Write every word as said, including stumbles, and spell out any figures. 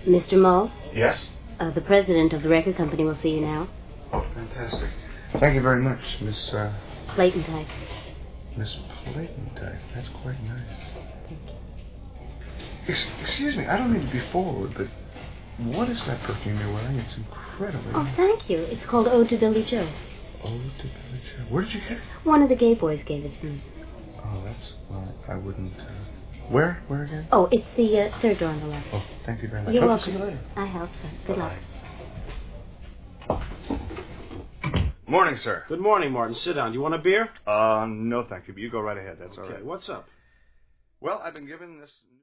Mister Mull? Yes? Uh, the president of the record company will see you now. Oh, fantastic. Thank you very much, Miss, uh... Platentite. Miss Platentite. That's quite nice. Ex- excuse me, I don't mean to be forward, but what is that perfume you're wearing? It's incredible. Oh, thank you. It's called Ode to Billy Joe. Ode to Billy Joe. Where did you get it? One of the gay boys gave it to me. Oh, that's... Well, I wouldn't... Uh... Where? Where again? Oh, it's the uh, third door on the left. Oh, thank you very much. You're Hope welcome. to see you later. I hope so. Good luck. Morning, sir. Good morning, Martin. Sit down. Do you want a beer? Uh, no, thank you, but you go right ahead. That's Okay, all right. what's up? Well, I've been given this...